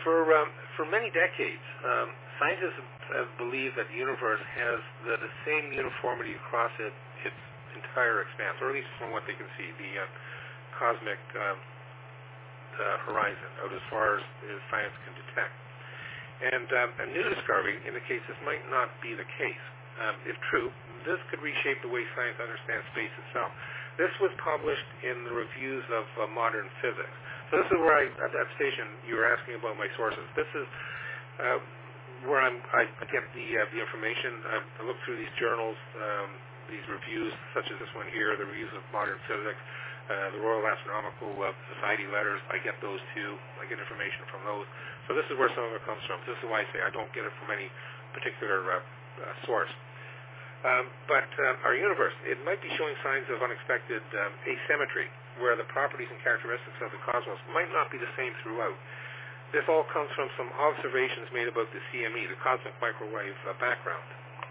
For many decades, scientists have believed that the universe has the same uniformity across its entire expanse, or at least from what they can see, the cosmic horizon, out as far as science can detect. And a new discovery indicates this might not be the case. If true, this could reshape the way science understands space itself. This was published in the Reviews of Modern Physics. So this is where at that station, you were asking about my sources. This is where I get the information. I look through these journals, these reviews, such as this one here, the Reviews of Modern Physics, the Royal Astronomical Society letters. I get those too. I get information from those. So this is where some of it comes from. This is why I say I don't get it from any particular source. But our universe, it might be showing signs of unexpected asymmetry, where the properties and characteristics of the cosmos might not be the same throughout. This all comes from some observations made about the CME, the cosmic microwave background.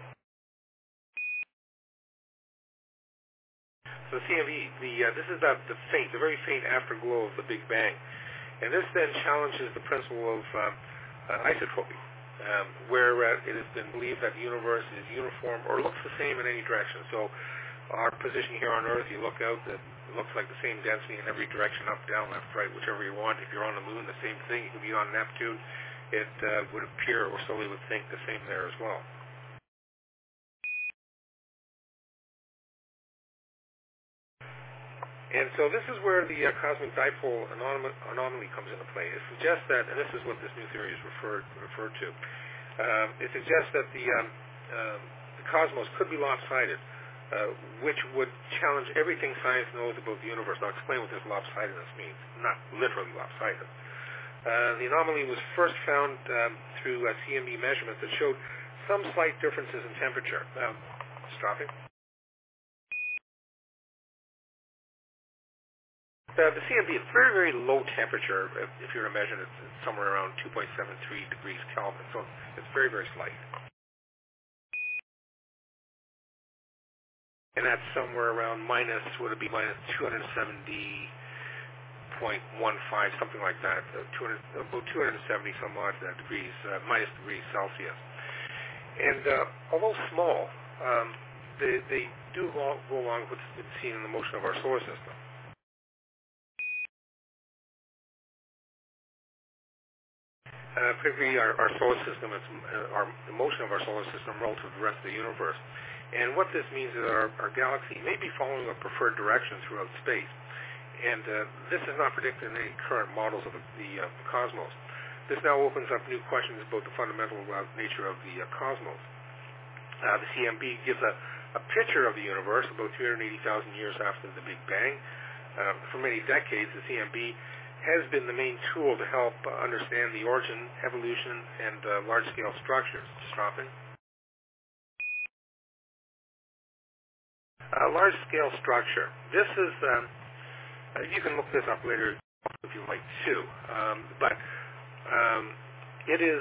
So the CME, this is the very faint afterglow of the Big Bang. And this then challenges the principle of isotropy, where it has been believed that the universe is uniform or looks the same in any direction. So our position here on Earth, you look out, it looks like the same density in every direction, up, down, left, right, whichever you want. If you're on the moon, the same thing. You could be on Neptune. It would appear, or so we would think, the same there as well. And so this is where the cosmic dipole anomaly comes into play. It suggests that, and this is what this new theory is referred to, it suggests that the cosmos could be lopsided, which would challenge everything science knows about the universe. I'll explain what this lopsidedness means, not literally lopsided. The anomaly was first found through CME measurements that showed some slight differences in temperature. It's dropping. The CMB is very, very low temperature. If you were to measure it, it's somewhere around 2.73 degrees Kelvin, so it's very, very slight. And that's somewhere around would it be minus 270.15, something like that, about 270 some odd degrees, minus degrees Celsius. And although small, they do go along with what's been seen in the motion of our solar system. Particularly our solar system, the motion of our solar system relative to the rest of the universe. And what this means is that our galaxy may be following a preferred direction throughout space. And this is not predicted in any current models of the cosmos. This now opens up new questions about the fundamental nature of the cosmos. The CMB gives a picture of the universe about 380,000 years after the Big Bang. For many decades, the CMB has been the main tool to help understand the origin, evolution, and large-scale structures. Dropping. Large-scale structure. This is, you can look this up later if you like too, but it is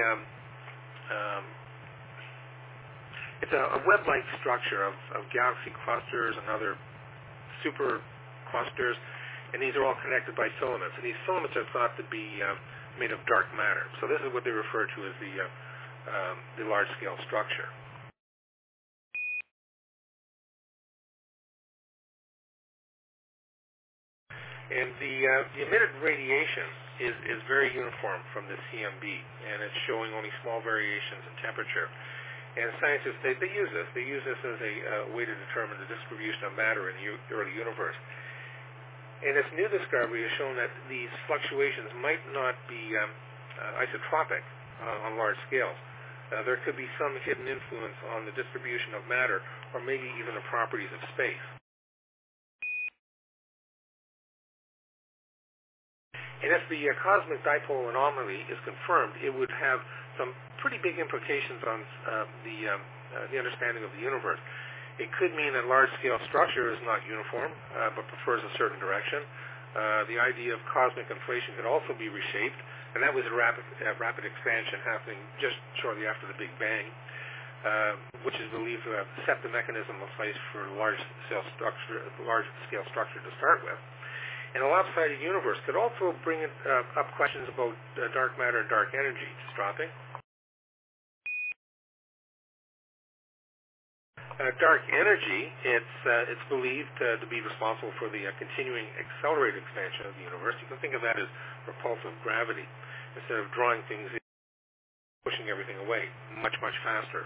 it's a web-like structure of galaxy clusters and other super clusters. And these are all connected by filaments. And these filaments are thought to be made of dark matter. So this is what they refer to as the large-scale structure. And the emitted radiation is very uniform from the CMB, and it's showing only small variations in temperature. And scientists, they use this. They use this as a way to determine the distribution of matter in the early universe. And this new discovery has shown that these fluctuations might not be isotropic on large scales. There could be some hidden influence on the distribution of matter, or maybe even the properties of space. And if the cosmic dipole anomaly is confirmed, it would have some pretty big implications on the understanding of the universe. It could mean that large-scale structure is not uniform, but prefers a certain direction. The idea of cosmic inflation could also be reshaped, and that was a rapid expansion happening just shortly after the Big Bang, which is believed to have set the mechanism in place for large-scale structure to start with. And a lopsided universe could also bring up questions about dark matter and dark energy. Just dropping. Dark energy, it's believed to be responsible for the continuing accelerated expansion of the universe. You can think of that as repulsive gravity. Instead of drawing things in, pushing everything away much, much faster.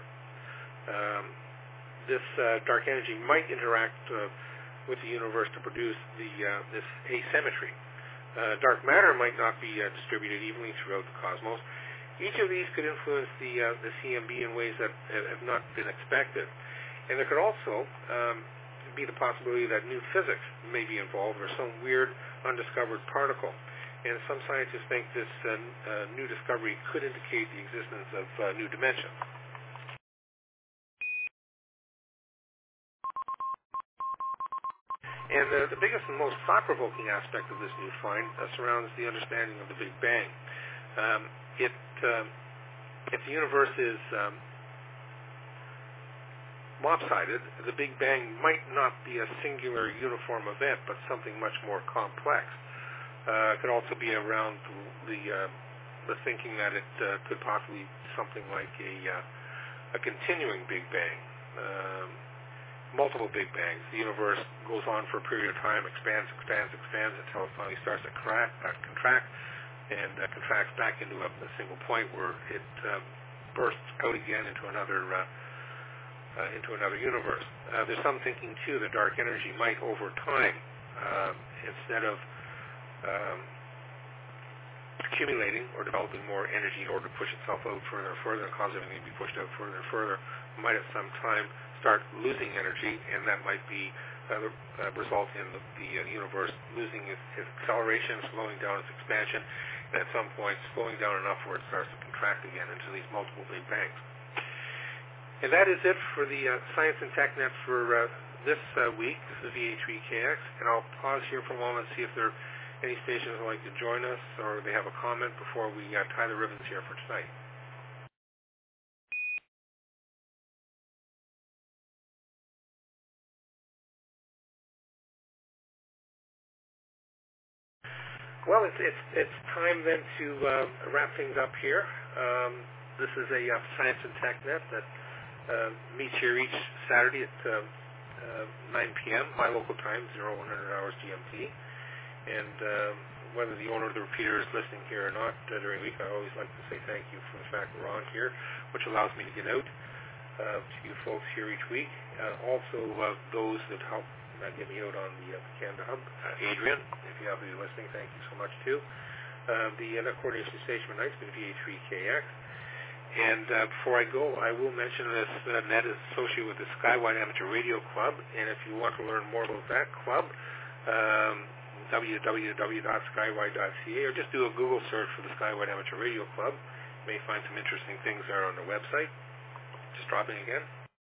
This dark energy might interact with the universe to produce this asymmetry. Dark matter might not be distributed evenly throughout the cosmos. Each of these could influence the CMB in ways that have not been expected. And there could also be the possibility that new physics may be involved or some weird undiscovered particle. And some scientists think this new discovery could indicate the existence of new dimensions. And the biggest and most thought-provoking aspect of this new find surrounds the understanding of the Big Bang. If the universe is lopsided, the Big Bang might not be a singular uniform event, but something much more complex. It could also be around the thinking that it could possibly be something like a continuing Big Bang, multiple Big Bangs. The universe goes on for a period of time, expands until it finally starts to contract, and contracts back into a single point where it bursts out again into another universe. There's some thinking, too, that dark energy might, over time, instead of accumulating or developing more energy in order to push itself out further and further and cause everything to be pushed out further and further, might at some time start losing energy, and that might be result in the universe losing its acceleration, slowing down its expansion, and at some point slowing down enough where it starts to contract again into these multiple Big Bangs. And that is it for the Science and TechNet for this week. This is VH3KX, and I'll pause here for a moment and see if there are any stations that would like to join us or they have a comment before we tie the ribbons here for tonight. Well, it's time then to wrap things up here. This is a Science and TechNet that meets here each Saturday at 9 p.m. my local time, 0100 hours GMT. And whether the owner of the repeater is listening here or not during the week, I always like to say thank you for the fact we're on here, which allows me to get out to you folks here each week. Also, those that help get me out on the Canada Hub. Adrian, if you happen to be listening, thank you so much too. The net coordination station tonight's been VH3KX. And before I go, I will mention this net is associated with the Skywide Amateur Radio Club, and if you want to learn more about that club, www.skywide.ca, or just do a Google search for the Skywide Amateur Radio Club. You may find some interesting things there on their website. Just dropping again.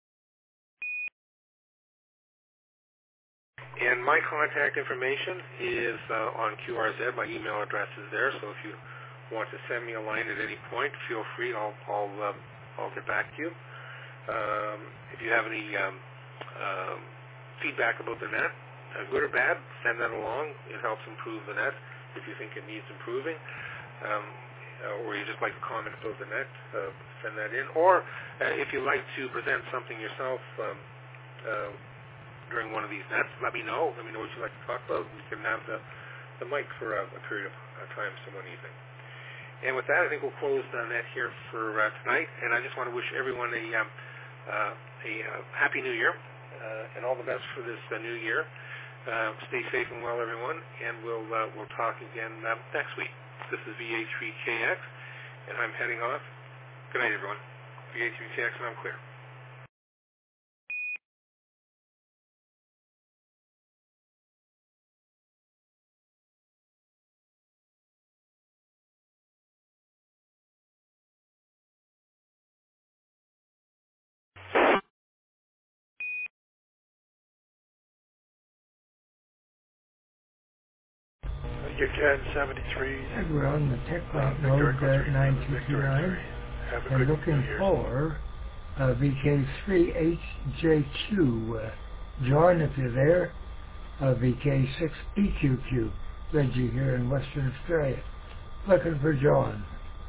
And my contact information is on QRZ. My email address is there, so if you want to send me a line at any point, feel free. I'll get back to you. If you have any feedback about the net, good or bad, send that along. It helps improve the net if you think it needs improving. Or you just like to comment about the net, send that in. Or if you'd like to present something yourself during one of these nets, let me know. Let me know what you'd like to talk about. We can have the mic for a period of time some one evening. And with that, I think we'll close the net here for tonight. And I just want to wish everyone a Happy New Year and all the best for this new year. Stay safe and well, everyone, and we'll talk again next week. This is VH3KX, and I'm heading off. Good night, everyone. VH3KX, and I'm clear. Your 1073. And we're on the TechNet node 9229 and looking for VK3HJQ. Join if you're there, VK6BQQ. Reggie here in Western Australia. Looking for John.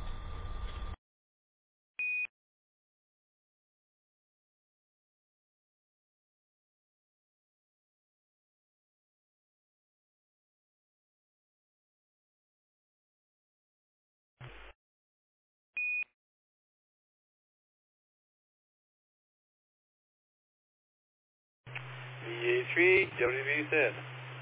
VA3, WV said.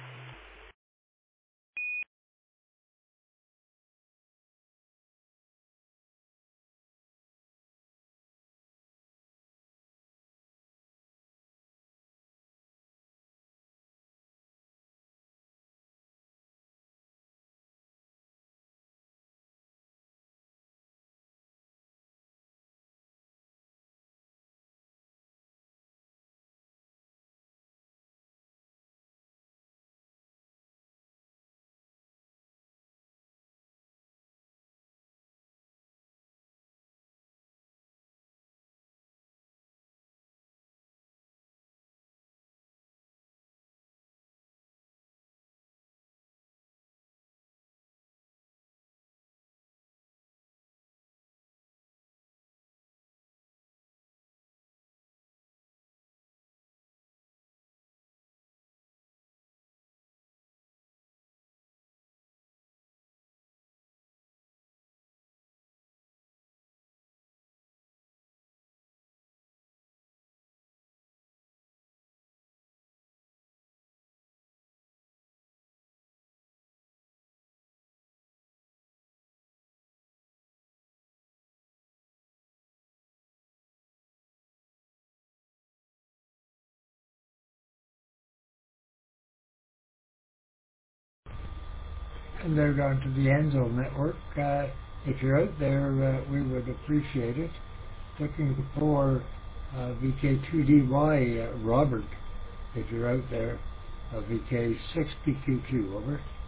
And they're going to the Enzo network. If you're out there, we would appreciate it. Looking for VK2DY Robert, if you're out there, VK6PQQ, over.